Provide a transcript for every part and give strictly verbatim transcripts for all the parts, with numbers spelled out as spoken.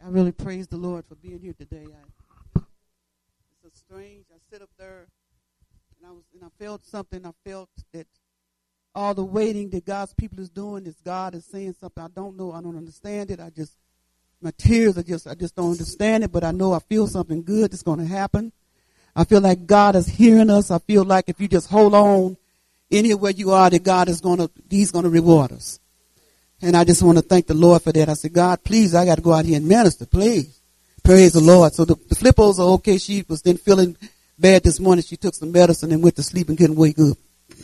I really praise the Lord for being here today. I, it's a strange. I sit up there, and I was, and I felt something. I felt that all the waiting that God's people is doing is God is saying something. I don't know. I don't understand it. I just, my tears are just, I just don't understand it. But I know I feel something good that's going to happen. I feel like God is hearing us. I feel like if you just hold on anywhere you are, that God is going to, He's going to reward us. And I just want to thank the Lord for that. I said, God, please, I got to go out here and minister, please. Praise the Lord. So the, the flippos are okay. She was then feeling bad this morning. She took some medicine and went to sleep and couldn't wake up.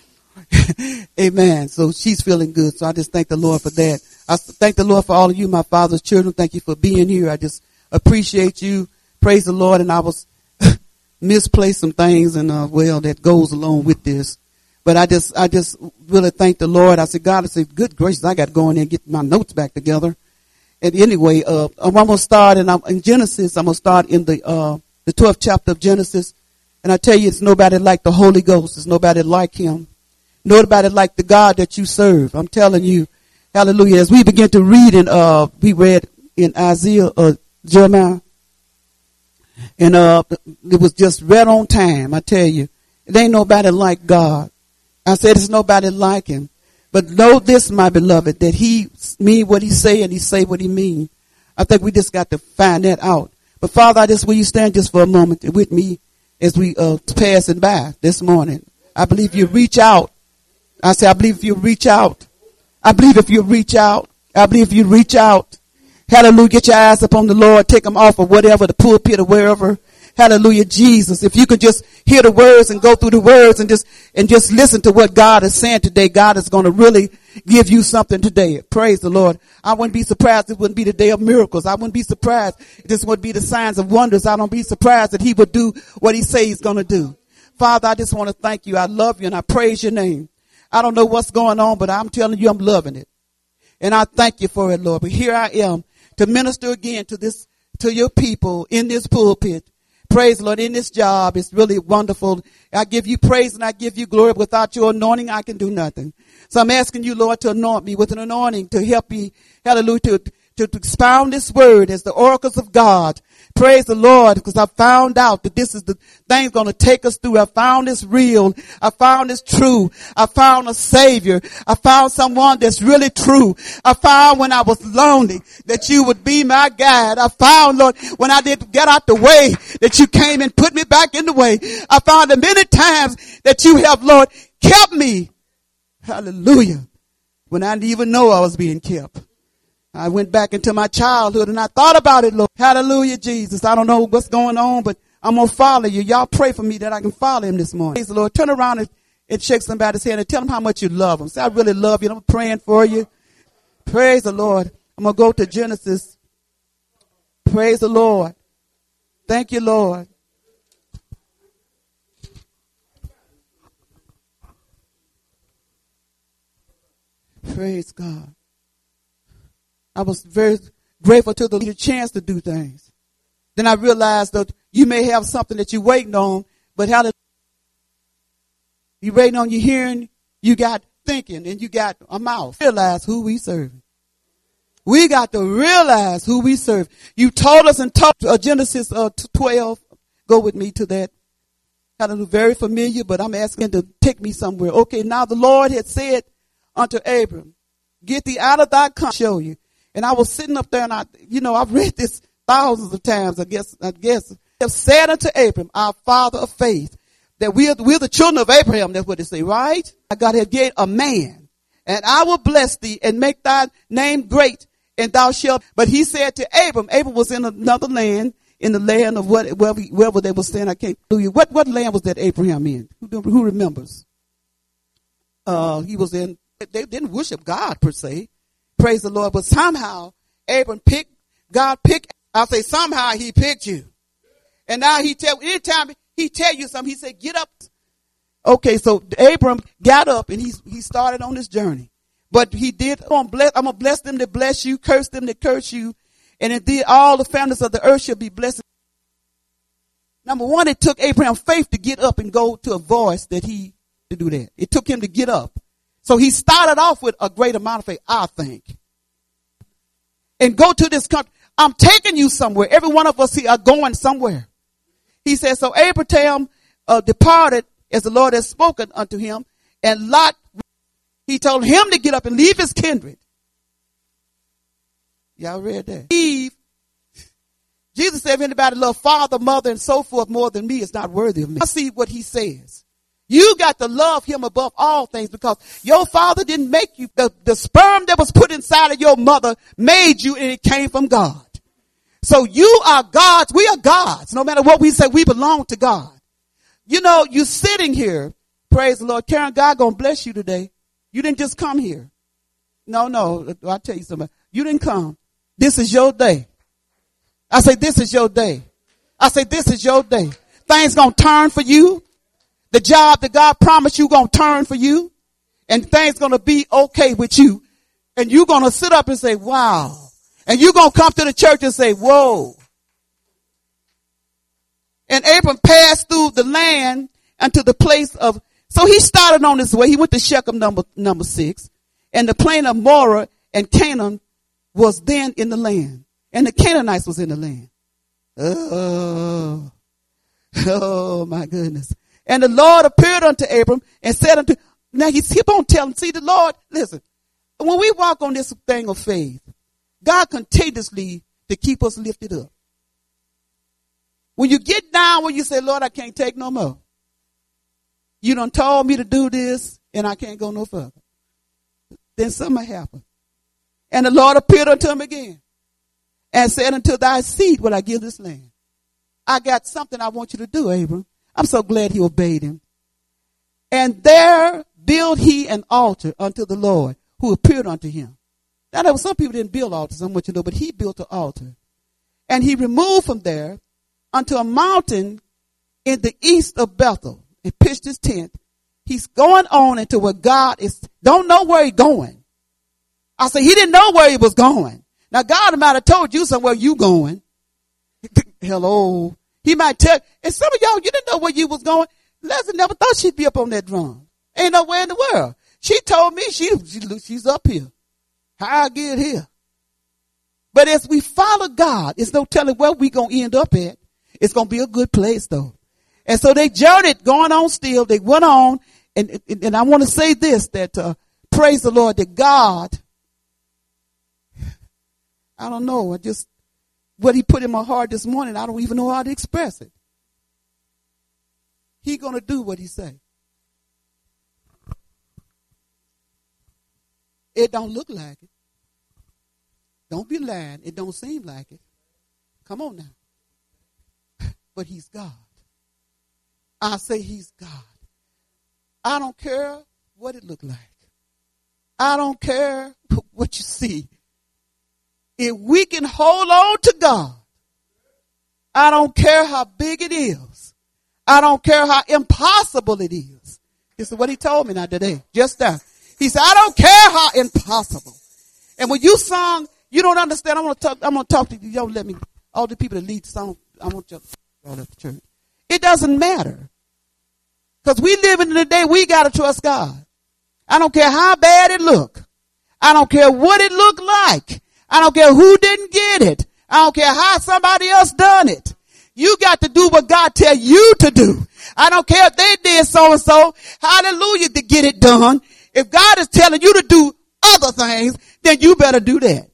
Amen. So she's feeling good. So I just thank the Lord for that. I thank the Lord for all of you, my father's children. Thank you for being here. I just appreciate you. Praise the Lord. And I was misplaced some things and, uh, well, that goes along with this. But I just, I just really thank the Lord. I said, God, I said, good gracious, I got to go in there and get my notes back together. And anyway, uh, I'm going to start in, in Genesis. I'm going to start in the, uh, the twelfth chapter of Genesis. And I tell you, it's nobody like the Holy Ghost. It's nobody like him. Nobody like the God that you serve. I'm telling you, hallelujah. As we begin to read in, uh, we read in Isaiah, uh, Jeremiah. And, uh, it was just right on time. I tell you, it ain't nobody like God. I said, there's nobody like him. But know this, my beloved, that he mean what he say and he say what he mean. I think we just got to find that out. But Father, I just, will you stand just for a moment with me as we uh, passing by this morning? I believe you reach out. I say, I believe if you reach out. I believe if you reach out. I believe if you reach out. Hallelujah. Get your eyes upon the Lord. Take them off of whatever, the pulpit or wherever. Hallelujah, Jesus. If you could just hear the words and go through the words and just, and just listen to what God is saying today, God is going to really give you something today. Praise the Lord. I wouldn't be surprised. It wouldn't be the day of miracles. I wouldn't be surprised. This would be the signs of wonders. I don't be surprised that he would do what he says he's going to do. Father, I just want to thank you. I love you and I praise your name. I don't know what's going on, but I'm telling you, I'm loving it. And I thank you for it, Lord. But here I am to minister again to this, to your people in this pulpit. Praise the Lord. In this job, it's really wonderful. I give you praise and I give you glory. Without your anointing, I can do nothing. So I'm asking you, Lord, to anoint me with an anointing to help me, hallelujah, to, to, to expound this word as the oracles of God. Praise the Lord, because I found out that this is the thing going to take us through. I found this real. I found this true. I found a savior. I found someone that's really true. I found when I was lonely that you would be my guide. I found, Lord, when I did get out the way that you came and put me back in the way. I found that many times that you have, Lord, kept me. Hallelujah. When I didn't even know I was being kept. I went back into my childhood and I thought about it, Lord. Hallelujah, Jesus. I don't know what's going on, but I'm going to follow you. Y'all pray for me that I can follow him this morning. Praise the Lord. Turn around and, and shake somebody's hand and tell them how much you love them. Say, I really love you. I'm praying for you. Praise the Lord. I'm going to go to Genesis. Praise the Lord. Thank you, Lord. Praise God. I was very grateful to the chance to do things. Then I realized that you may have something that you're waiting on, but how you waiting on your hearing, you got thinking, and you got a mouth. Realize who we serve. We got to realize who we serve. You told us in uh, Genesis uh, twelve. Go with me to that. Kind of very familiar, but I'm asking to take me somewhere. Okay, now the Lord had said unto Abram, get thee out of thy country, show you. And I was sitting up there and I, you know, I've read this thousands of times, I guess, I guess. Have said unto Abram, our father of faith, that we are, we're the children of Abraham. That's what they say, right? God had gave a man, and I will bless thee and make thy name great, and thou shalt. But he said to Abram, Abram was in another land, in the land of what, wherever, wherever they were staying. I can't do you. What, what land was that Abraham in? Who, who remembers? Uh, he was in, they didn't worship God per se. Praise the Lord. But somehow Abram picked, God picked, I'll say somehow he picked you. And now he tell, anytime he tell you something, he said, get up. Okay. So Abram got up and he, he started on this journey, but he did, I'm gonna bless, I'm gonna bless them that bless you, curse them that curse you. And indeed all the families of the earth shall be blessed. Number one, it took Abraham faith to get up and go to a voice that he, to do that. It took him to get up. So he started off with a great amount of faith, I think. And go to this country. I'm taking you somewhere. Every one of us here are going somewhere. He said, so Abraham uh, departed as the Lord had spoken unto him. And Lot, he told him to get up and leave his kindred. Y'all read that? Eve, Jesus said, if anybody love father, mother, and so forth more than me, is not worthy of me. I see what he says. You got to love him above all things because your father didn't make you. The, the sperm that was put inside of your mother made you, and it came from God. So you are God's. We are God's. No matter what we say, we belong to God. You know, you sitting here. Praise the Lord. Karen, God gonna bless you today. You didn't just come here. No, no. I'll tell you something. You didn't come. This is your day. I say, this is your day. I say, this is your day. Things gonna turn for you. The job that God promised you gonna turn for you. And things gonna be okay with you. And you're gonna sit up and say, wow. And you're gonna come to the church and say, whoa. And Abram passed through the land unto the place of, so he started on his way. He went to Shechem number, number six. And the plain of Moreh and Canaan was then in the land. And the Canaanites was in the land. Oh, oh my goodness. And the Lord appeared unto Abram and said unto, now he's keep on telling, see the Lord, listen, when we walk on this thing of faith, God continuously to keep us lifted up. When you get down, when you say, Lord, I can't take no more. You done told me to do this and I can't go no further. Then something happened. And the Lord appeared unto him again and said, unto thy seed will I give this land. I got something I want you to do, Abram. I'm so glad he obeyed him. And there built he an altar unto the Lord who appeared unto him. Now there were some people didn't build altars, I want you to know, but he built an altar. And he removed from there unto a mountain in the east of Bethel and pitched his tent. He's going on into where God is, don't know where he's going. I say he didn't know where he was going. Now God might have told you somewhere you going. Hello. He might tell, and some of y'all, you didn't know where you was going. Leslie never thought she'd be up on that drum. Ain't nowhere in the world. She told me she, she she's up here. How I get here. But as we follow God, it's no telling where we going to end up at. It's going to be a good place though. And so they journeyed going on still. They went on. And, and, and I want to say this, that uh, praise the Lord, that God, I don't know, I just, what he put in my heart this morning, I don't even know how to express it. He going to do what he say. It don't look like it. Don't be lying. It don't seem like it. Come on now. But he's God. I say he's God. I don't care what it look like. I don't care what you see. If we can hold on to God, I don't care how big it is. I don't care how impossible it is. This is what he told me now today, just that. He said, I don't care how impossible. And when you sung, you don't understand. I want to talk, I'm going to talk to you. Y'all let me, all the people that lead the song, I want you to at the church. It doesn't matter. Because we live in the day we got to trust God. I don't care how bad it look. I don't care what it looked like. I don't care who didn't get it. I don't care how somebody else done it. You got to do what God tell you to do. I don't care if they did so and so. Hallelujah, to get it done. If God is telling you to do other things, then you better do that.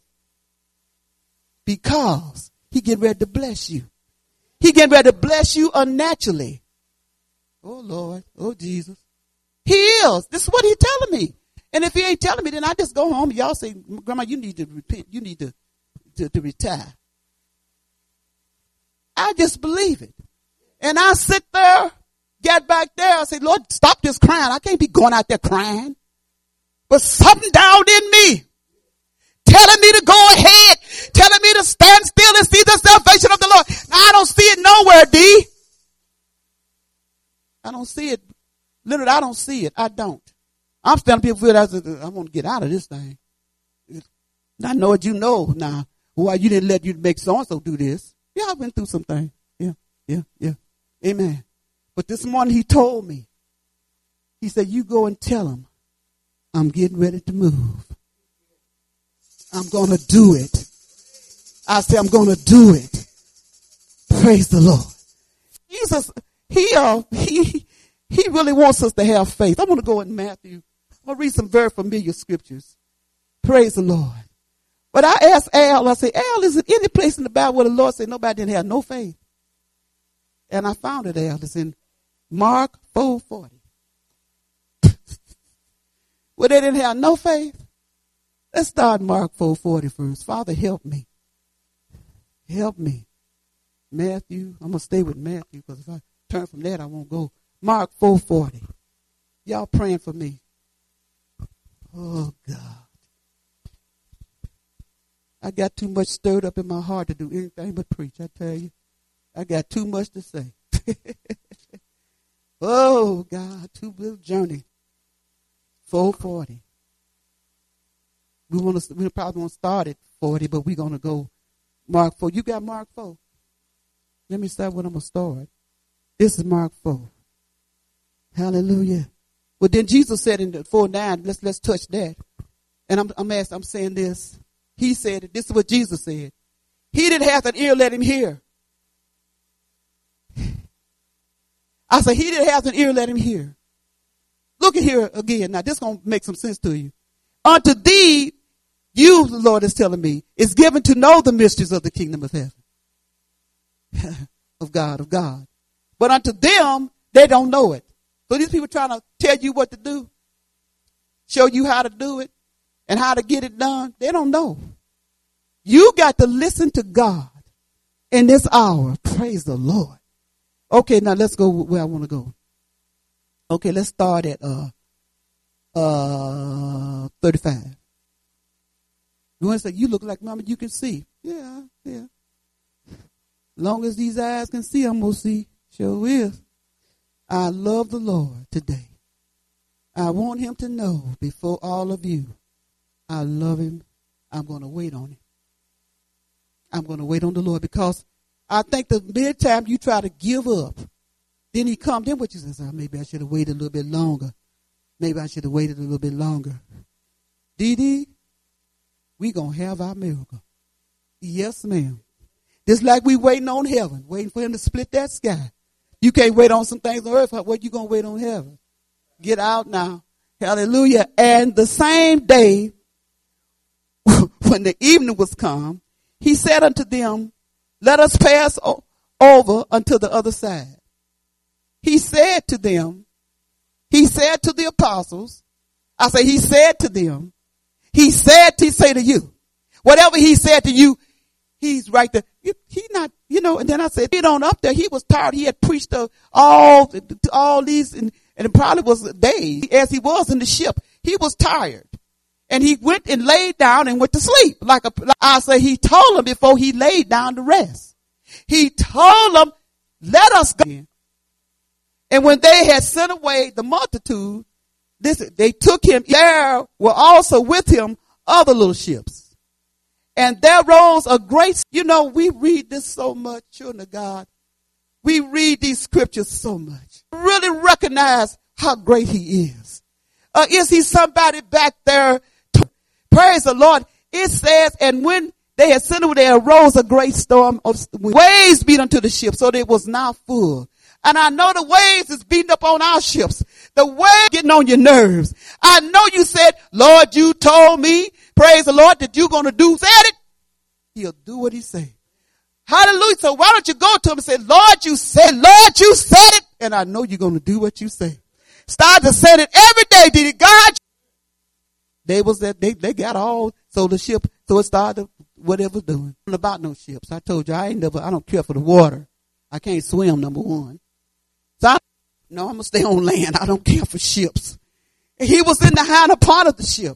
Because he getting ready to bless you. He getting ready to bless you unnaturally. Oh Lord. Oh Jesus. He is. This is what he's telling me. And if he ain't telling me, then I just go home and y'all say, Grandma, you need to repent. You need to, to, to retire. I just believe it. And I sit there, get back there. I say, Lord, stop this crying. I can't be going out there crying. But something down in me telling me to go ahead, telling me to stand still and see the salvation of the Lord. Now, I don't see it nowhere, D. I don't see it. Literally, I don't see it. I don't. I'm standing here, I I want to get out of this thing. I know what you know now. Why you didn't let you make so-and-so do this. Yeah, I've been through some things. Yeah, yeah, yeah. Amen. But this morning he told me, he said, you go and tell him I'm getting ready to move. I'm going to do it. I say, I'm going to do it. Praise the Lord. Jesus, he, uh, he, he really wants us to have faith. I want to go in Matthew. I'm going to read some very familiar scriptures. Praise the Lord. But I asked Al, I said, Al, is it any place in the Bible where the Lord said nobody didn't have no faith? And I found it, Al. It's in Mark four forty. Where they didn't have no faith. Let's start Mark four forty first. Father, help me. Help me. Matthew, I'm going to stay with Matthew because if I turn from that, I won't go. Mark four forty. Y'all praying for me. Oh, God. I got too much stirred up in my heart to do anything but preach, I tell you. I got too much to say. Oh, God, too little journey. four forty. We want to. We probably won't start at forty, but we're going to go Mark four. You got Mark four? Let me start when I'm going to start. This is Mark four. Hallelujah. Well, then Jesus said in the four nine, let's let's touch that. And I'm I'm asking, I'm saying this. He said it. This is what Jesus said. He didn't have an ear, let him hear. I said, he didn't have an ear, let him hear. Look at here again. Now, this is going to make some sense to you. Unto thee, you, the Lord is telling me, is given to know the mysteries of the kingdom of heaven. of God, of God. But unto them, they don't know it. So these people trying to tell you what to do, show you how to do it, and how to get it done. They don't know. You got to listen to God in this hour. Praise the Lord. Okay, now let's go where I want to go. Okay, let's start at uh uh thirty-five. You want to say, you look like mama, you can see. Yeah, yeah. Long as these eyes can see, I'm going to see. Sure is. I love the Lord today. I want him to know before all of you, I love him. I'm going to wait on him. I'm going to wait on the Lord because I think the mid time you try to give up, then he comes in with you and says, oh, maybe I should have waited a little bit longer. Maybe I should have waited a little bit longer. Dee Dee, we going to have our miracle. Yes, ma'am. Just like we waiting on heaven, waiting for him to split that sky. You can't wait on some things on earth. What you going to wait on heaven? Get out now. Hallelujah. And the same day, when the evening was come, he said unto them, let us pass o- over unto the other side. He said to them, he said to the apostles, I say he said to them, he said to say to you, whatever he said to you, he's right there. He not, you know, and then I said, get on up there. He was tired. He had preached uh, all, all these, and, and it probably was days as he was in the ship. He was tired. And he went and laid down and went to sleep. Like, a, like I say, he told them before he laid down to rest. He told them, let us go. And when they had sent away the multitude, this, they took him. There were also with him other little ships. And there rose a great, you know, we read this so much, children of God. We read these scriptures so much. Really recognize how great he is. Uh, is he somebody back there? Praise the Lord. It says, and when they had sent away, there arose a great storm of waves beat unto the ship, so that it was now full. And I know the waves is beating up on our ships. The waves getting on your nerves. I know you said, Lord, you told me, praise the Lord, that you're going to do, said it. He'll do what he said. Hallelujah. So why don't you go to him and say, Lord, you said, Lord, you said it. And I know you're going to do what you say. Start to say it every day. Did it God? They was that they, they got all, so the ship, so it started whatever doing. About no ships. I told you I ain't never, I don't care for the water. I can't swim, number one. So I, no, I'm gonna stay on land. I don't care for ships. And he was in the hinder part of the ship.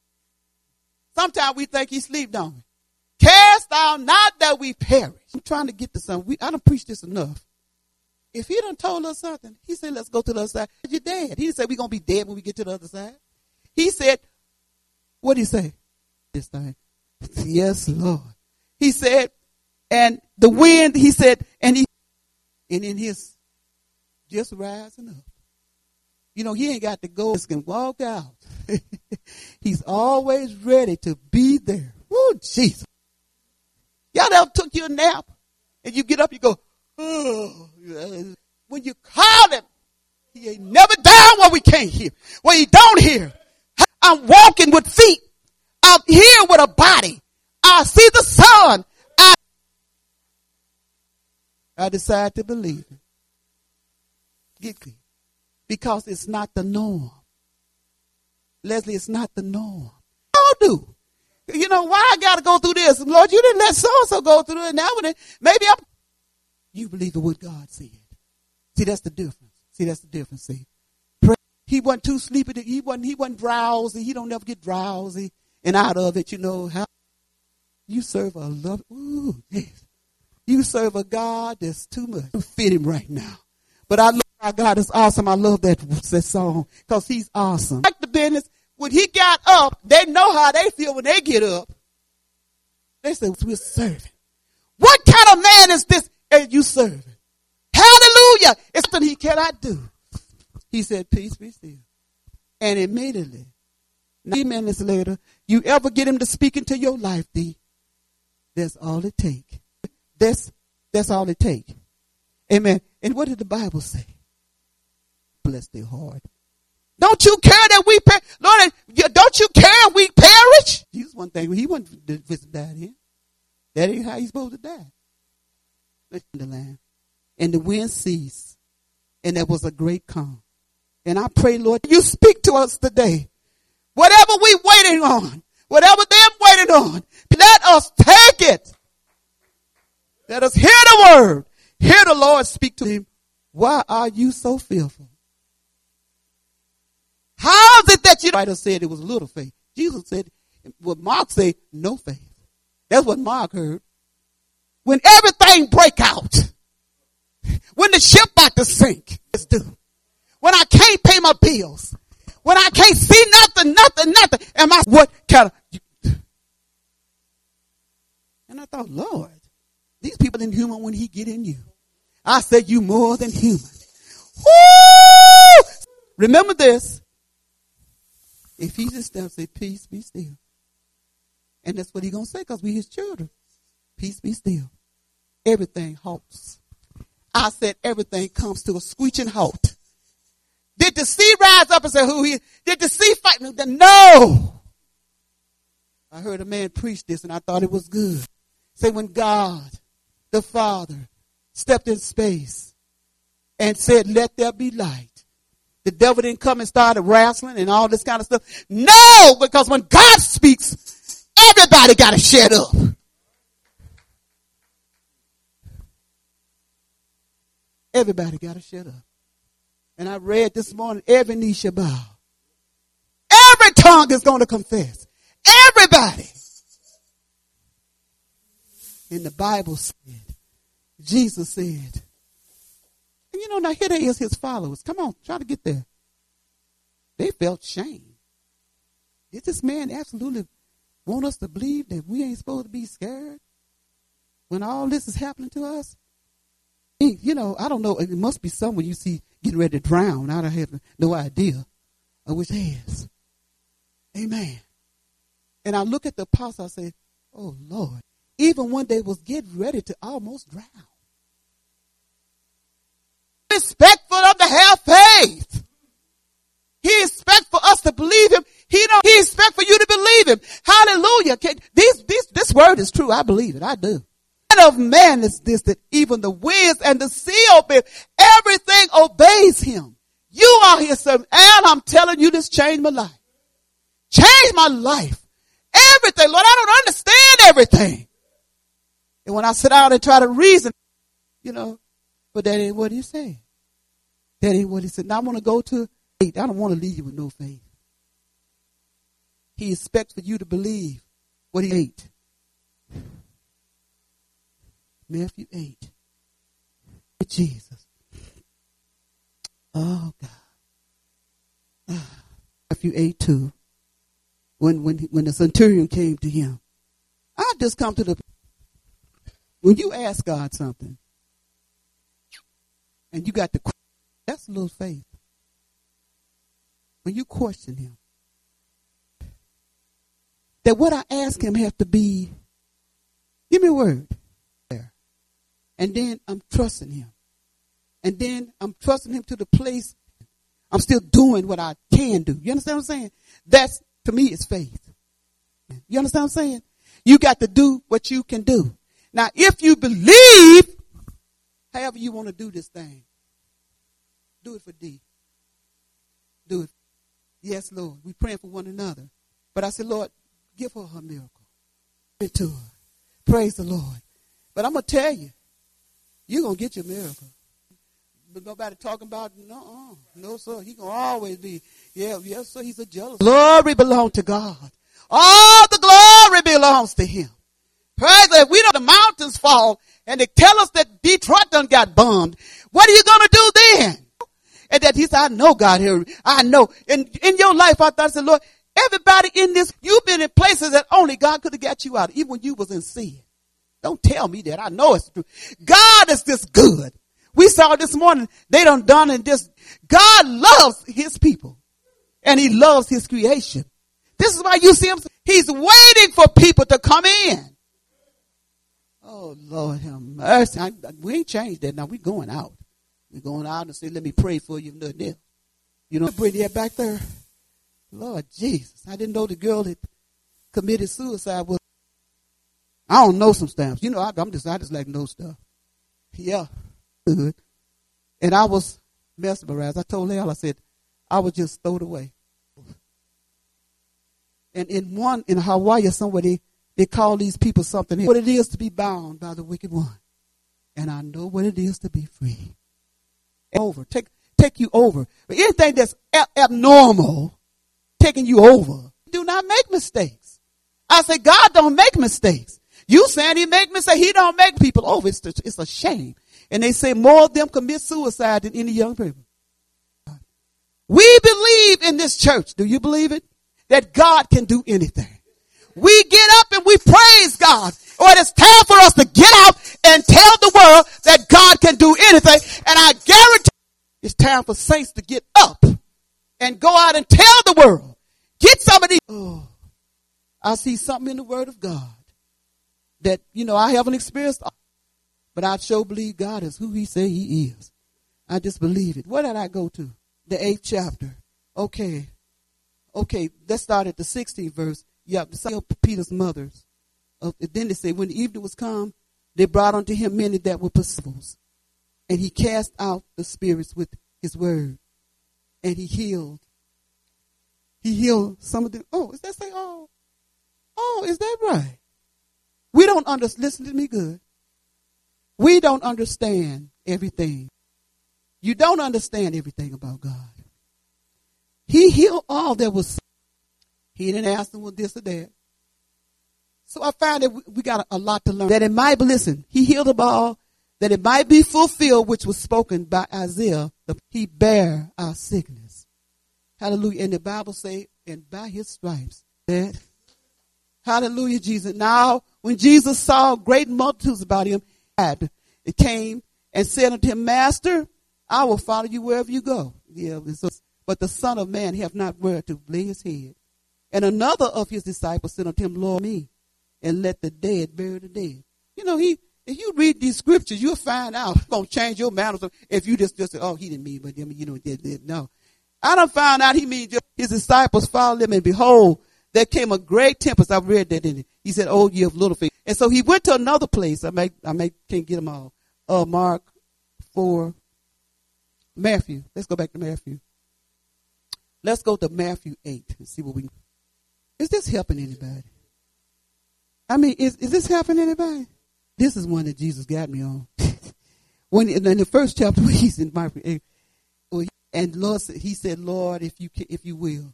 Sometimes we think he sleep, don't we? Cast out not that we perish. I'm trying to get to something. We, I don't preach this enough. If he done told us something, he said, let's go to the other side. You're dead. He didn't say we're going to be dead when we get to the other side. He said, what did he say? This thing. Yes, Lord. He said, and the wind, he said, and he, and in his, just rising up. You know, he ain't got to go, he can walk out. He's always ready to be there. Woo, Jesus. Y'all ever took you a nap and you get up, you go, oh. When you call him, he ain't never down where we can't hear, where he don't hear. I'm walking with feet. I'm here with a body. I see the sun. I, I decide to believe him. Get me. Because it's not the norm. Leslie, it's not the norm. I do. You know why I got to go through this? Lord, you didn't let so-and-so go through it. Now maybe I'm. You believe in what God said. See, that's the difference. See, that's the difference. See, pray. He wasn't too sleepy. He wasn't. He wasn't drowsy. He don't never get drowsy and out of it. You know how you serve a love. Ooh, yes. You serve a God that's too much to fit him right now. But I love our God is awesome. I love that, that song because he's awesome. Like the business, when he got up, they know how they feel when they get up. They say, we're serving. What kind of man is this and you serving? Hallelujah. It's something he cannot do. He said, peace be still. And immediately, nine minutes later, you ever get him to speak into your life, D, that's all it take. That's, that's all it take. Amen. And what did the Bible say? Bless their heart. Don't you care that we perish? Lord, don't you care we perish? Jesus, one thing, he wasn't visit died here. That ain't how he's supposed to die. Listen to the land. And the wind ceased. And there was a great calm. And I pray, Lord, you speak to us today. Whatever we waiting on, whatever they're waiting on, let us take it. Let us hear the word. Hear the Lord speak to him. Why are you so fearful? How is it that you writer said it was little faith? Jesus said, what Mark said, no faith. That's what Mark heard. When everything break out, when the ship about to sink, it's due. When I can't pay my bills, when I can't see nothing, nothing, nothing, am I what kind of? And I thought, Lord, these people ain't human when he get in you. I said, you more than human. Woo! Remember this. If he just down say, peace be still. And that's what he going to say because we his children. Peace be still. Everything halts. I said everything comes to a screeching halt. Did the sea rise up and say, who he is? Did the sea fight? No. I heard a man preach this and I thought it was good. Say when God, the Father, stepped in space and said, let there be light. The devil didn't come and started wrestling and all this kind of stuff. No, because when God speaks, everybody got to shut up. Everybody got to shut up. And I read this morning, every knee shall bow. Every tongue is going to confess. Everybody. And the Bible said, Jesus said, and you know, now here they is his followers. Come on, try to get there. They felt shame. Did this man absolutely want us to believe that we ain't supposed to be scared when all this is happening to us? You know, I don't know. It must be someone you see getting ready to drown. I don't have no idea of which has. Amen. And I look at the apostle, I say, oh, Lord. Even when they was getting ready to almost drown. Respectful of the have faith. He expects for us to believe him. He don't, he expects for you to believe him. Hallelujah. These, these, this word is true. I believe it. I do. Of man is this, that even the winds and the sea obey. Everything obeys him. You are his servant. And I'm telling you, this changed my life. Changed my life. Everything. Lord, I don't understand everything. And when I sit down and try to reason, you know, but that ain't what he said. That ain't what he said. Now I want to go to faith. I don't want to leave you with no faith. He expects for you to believe what he ate. Matthew eight. Jesus. Oh God. Matthew eight two. When when when the centurion came to him, I just come to the. When you ask God something, and you got the, that's a little faith. When you question him, that what I ask him have to be Give me a word. And then I'm trusting him. And then I'm trusting him to the place I'm still doing what I can do. You understand what I'm saying? That's, to me, is faith. You understand what I'm saying? You got to do what you can do. Now, if you believe, however you want to do this thing, do it for D. Do it. Yes, Lord. We're praying for one another. But I said, Lord, give her her miracle. Give it to her. Praise the Lord. But I'm going to tell you, you're going to get your miracle. But nobody talking about, no, no, sir. He going to always be, yeah, yes, sir, he's a jealous. Glory belongs to God. All the glory belongs to him. Praise the Lord. We know the mountains fall and they tell us that Detroit done got bombed. What are you going to do then? And that he said, I know God here. I know. In, in your life, I thought, I said, Lord, everybody in this, you've been in places that only God could have got you out, even when you was in sin. Don't tell me that. I know it's true. God is this good. We saw this morning, they done done in this. God loves his people. And he loves his creation. This is why you see him. He's waiting for people to come in. Oh, Lord have mercy. I, we ain't changed that. Now we're going out. We're going out and say, let me pray for you. You know, Brittany back there. Lord Jesus. I didn't know the girl that committed suicide was. I don't know some stuff. You know, I, I'm just, I just like know stuff. Yeah. Good. And I was mesmerized. I told Hal, I said, I was just thrown away. And in one, in Hawaii or somewhere, they, they call these people something. What it is to be bound by the wicked one. And I know what it is to be free. Over. Take, take you over. But anything that's ab- abnormal, taking you over, do not make mistakes. I say, God don't make mistakes. You saying he make mistakes. He don't make people over. It's, it's a shame. And they say more of them commit suicide than any young people. We believe in this church. Do you believe it? That God can do anything. We get up and we praise God. Or it's time for us to get out and tell the world that God can do anything. And I guarantee it's time for saints to get up and go out and tell the world. Get some of these. Oh, I see something in the word of God that, you know, I haven't experienced. But I sure believe God is who he say he is. I just believe it. Where did I go to? The eighth chapter. Okay. Okay. Let's start at the sixteenth verse. Yeah. Peter's mothers. Uh, then they say, when the evening was come, they brought unto him many that were possessed. And he cast out the spirits with his word. And he healed. He healed some of them. Oh, is that say, oh, oh, is that right? We don't understand. Listen to me good. We don't understand everything. You don't understand everything about God. He healed all that was sick. He didn't ask them with this or that. So I found that we got a lot to learn. That it might be, listen, he healed them all, that it might be fulfilled, which was spoken by Isaiah. He bare our sickness. Hallelujah. And the Bible say, and by his stripes, that, hallelujah, Jesus. Now, when Jesus saw great multitudes about him, it came and said unto him, Master, I will follow you wherever you go. Yeah, but the Son of Man hath not where to lay his head. And another of his disciples said unto him, Lord, me, and let the dead bury the dead. You know, he if you read these scriptures, you'll find out it's going to change your manners. If you just, just say, oh, he didn't mean, but you know, did, did. No. I done found out he means his disciples followed him, and behold, there came a great tempest. I've read that in it. He said, oh, ye of little faith. And so he went to another place. I may, I may can't get them all. Uh, Mark four, Matthew. Let's go back to Matthew. Let's go to Matthew eight and see what we. Is this helping anybody? I mean, is is this helping anybody? This is one that Jesus got me on. When in the first chapter, when he's in Matthew eight, and Lord, he said, Lord, if you can, if you will.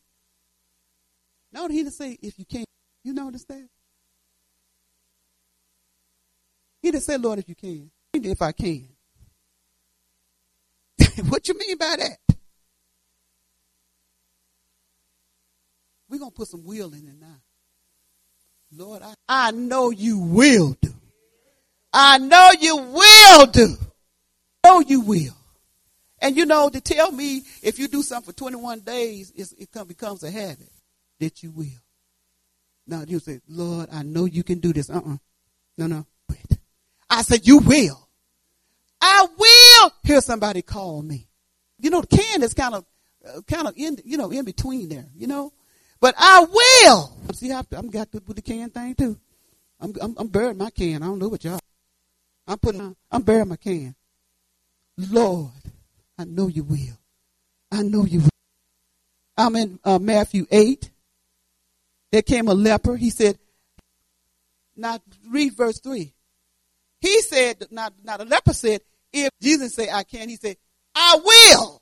No, he didn't say if you can. You notice that? He didn't say, Lord, if you can. If I can. What you mean by that? We're going to put some will in it now. Lord, I, I know you will do. I know you will do. I know you will. And you know, to tell me if you do something for twenty-one days, it's, it come, becomes a habit that you will. Now you say, Lord, I know you can do this. Uh-uh. No, no. Wait. I said, you will. I will hear somebody call me. You know, the can is kind of, uh, kind of in, you know, in between there, you know. But I will. See, I, I'm got to with the can thing too. I'm, I'm, I'm burying my can. I don't know what y'all. I'm putting, I'm burying my can. Lord, I know you will. I know you will. I'm in uh, Matthew eight. There came a leper. He said, now read verse three. He said, now, now the leper said, if Jesus said, I can, he said, I will.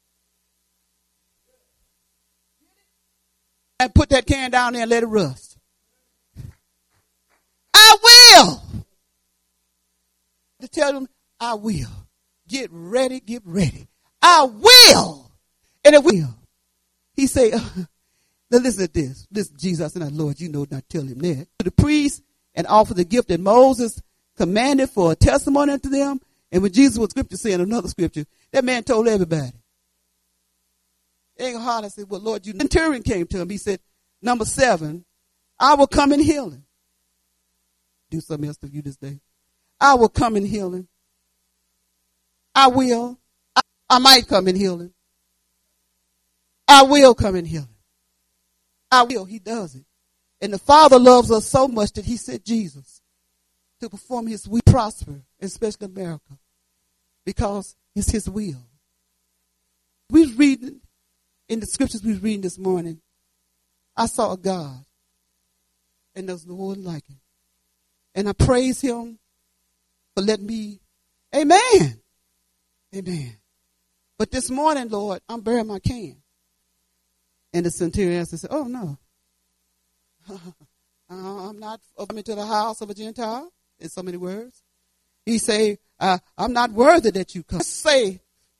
And put that can down there and let it rust. I will. To tell them, I will. Get ready, get ready. I will. And it will. He said, uh, now listen to this. Listen, Jesus, and I, Lord, you know not tell him that. To the priest and offer the gift that Moses commanded for a testimony unto them. And when Jesus was scripture saying another scripture, that man told everybody. It ain't hard. I said, well, Lord, you. The centurion came to him. He said, number seven, I will come and heal him. Do something else to you this day. I will come and heal him. I will. I, I might come and heal him. I will come and heal him. I will. He does it. And the Father loves us so much that he sent Jesus to perform his will, prosper, especially America, because it's his will. We're reading in the scriptures we we're reading this morning. I saw a God, and there's no one like him. And I praise him for letting me, amen, amen. But this morning, Lord, I'm burying my can. And the centurion said, oh, no. I'm not coming to the house of a Gentile, in so many words. He say, uh, I'm not worthy that you come. Say,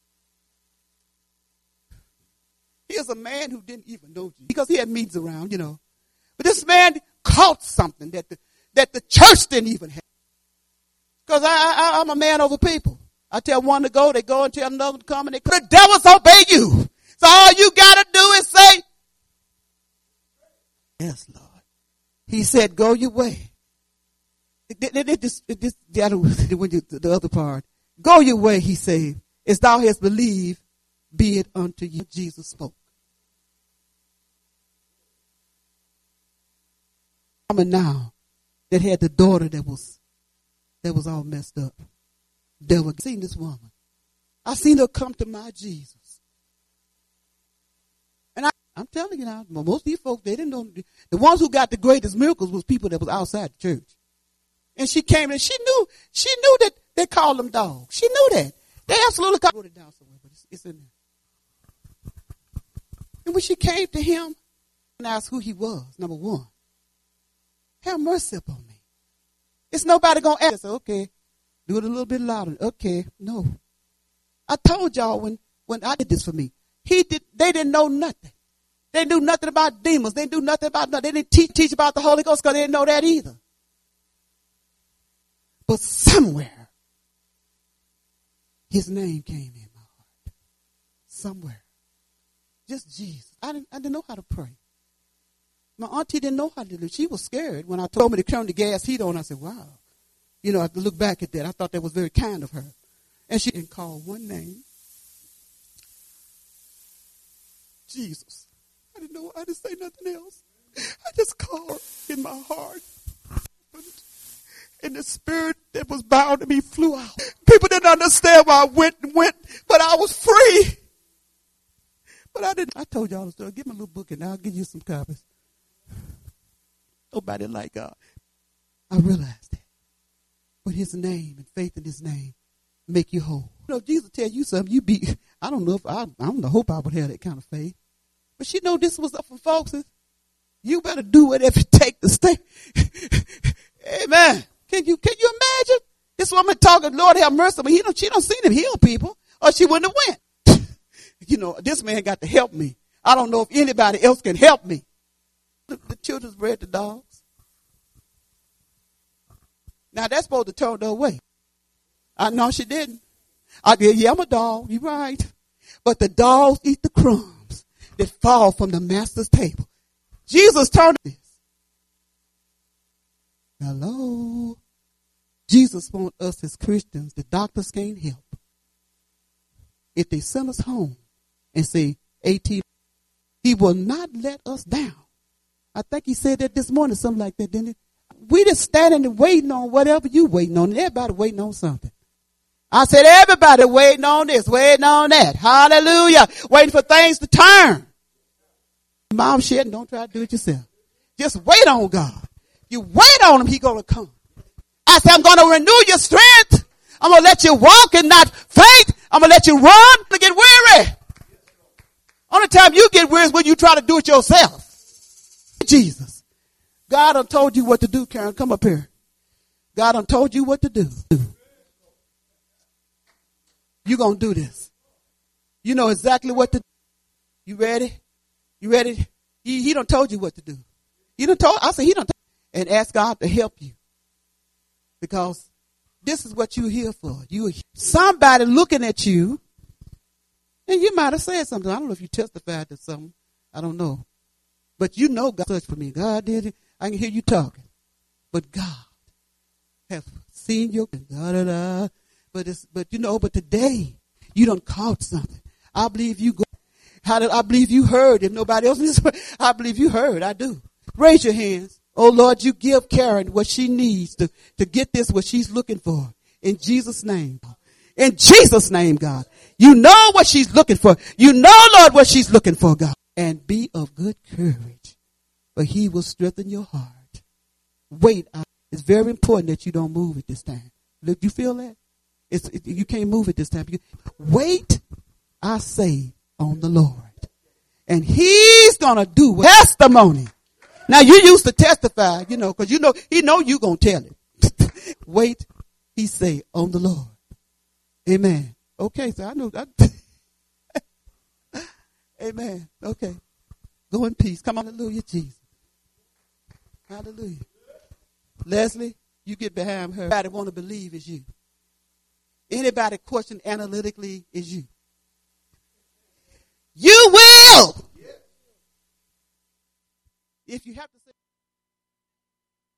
here's a man who didn't even know Jesus, because he had meetings around, you know. But this man caught something that the, that the church didn't even have. Because I, I, I'm a man over people. I tell one to go, they go, and tell another to come, and they, the devils obey you. So all you got to do is say, yes, Lord. He said, go your way. It, it, it just, it just, the, other, the other part. Go your way, he said. As thou hast believed, be it unto you. Jesus spoke. Woman now that had the daughter that was, that was all messed up. Devil seen this woman. I seen her come to my Jesus. And I, I'm telling you now, most of these folks, they didn't know. The ones who got the greatest miracles was people that was outside the church. And she came and she knew, she knew that they called them dogs. She knew that. They absolutely called, I wrote it down somewhere, but it's, it's in there. And when she came to him and asked who he was, number one, have mercy upon me. It's nobody going to ask. Okay, do it a little bit louder. Okay, no. I told y'all when, when I did this for me, he did, they didn't know nothing. They knew nothing about demons. They knew nothing about nothing. They didn't teach, teach about the Holy Ghost because they didn't know that either. But somewhere, his name came in my heart. Somewhere. Just Jesus. I didn't, I didn't know how to pray. My auntie didn't know how to do it. She was scared when I told me to turn the gas heat on. I said, wow. You know, I have to look back at that. I thought that was very kind of her. And she didn't call one name. Jesus. I didn't know. I didn't say nothing else. I just called in my heart. And the spirit that was bound to me flew out. People didn't understand why I went and went, but I was free. But I didn't. I told y'all the story. Give me a little book and I'll give you some copies. Nobody like God. I realized that. But his name and faith in his name make you whole. You know, Jesus tell you something, you be, I don't know if I, I don't know, hope I would have that kind of faith. But she know this was up for folks. You better do whatever it takes to stay. Amen. Can you, can you imagine? This woman talking, Lord have mercy. But he don't, she don't see him heal people or she wouldn't have went. You know, this man got to help me. I don't know if anybody else can help me. The, the children's bread to dogs. Now that's supposed to turn her away. I know she didn't. I did. Yeah, I'm a dog. You're right. But the dogs eat the crumbs that fall from the master's table. Jesus turned this. Hello. Jesus wants us as Christians, the doctors can't help. If they send us home and say, eighteen, he will not let us down. I think he said that this morning, something like that, didn't he? We just standing and waiting on whatever you waiting on. Everybody waiting on something. I said, everybody waiting on this, waiting on that. Hallelujah. Waiting for things to turn. Mom said, don't try to do it yourself. Just wait on God. You wait on him, he's going to come. I said, I'm going to renew your strength. I'm going to let you walk and not faint. I'm going to let you run to get weary. Only time you get weary is when you try to do it yourself. Jesus. God done told you what to do, Karen. Come up here. God done told you what to do. You're going to do this. You know exactly what to do. You ready? You ready? He, he done told you what to do. He done told, I said he done told, and ask God to help you. Because this is what you're here for. You somebody looking at you, and you might have said something. I don't know if you testified to something. I don't know. But you know God touched for me. God did it. I can hear you talking. But God has seen your da da da. But it's but you know, but today you done caught something. I believe you go. How did I believe you heard? If nobody else is, I believe you heard. I do. Raise your hands. Oh Lord, you give Karen what she needs to, to get this, what she's looking for. In Jesus' name. In Jesus' name, God. You know what she's looking for. You know, Lord, what she's looking for, God. And be of good courage, for he will strengthen your heart. Wait. It's very important that you don't move at this time. Look, you feel that? It's, it, you can't move at this time. You, wait, I say, on the Lord. And he's going to do testimony. Now, you used to testify, you know, because you know, he know you going to tell it. Wait, he say, on the Lord. Amen. Okay, so I know. I, amen. Okay. Go in peace. Come on, hallelujah, Jesus. Hallelujah. Leslie, you get behind her. Anybody want to believe is you. Anybody question analytically is you. You will. If you have to say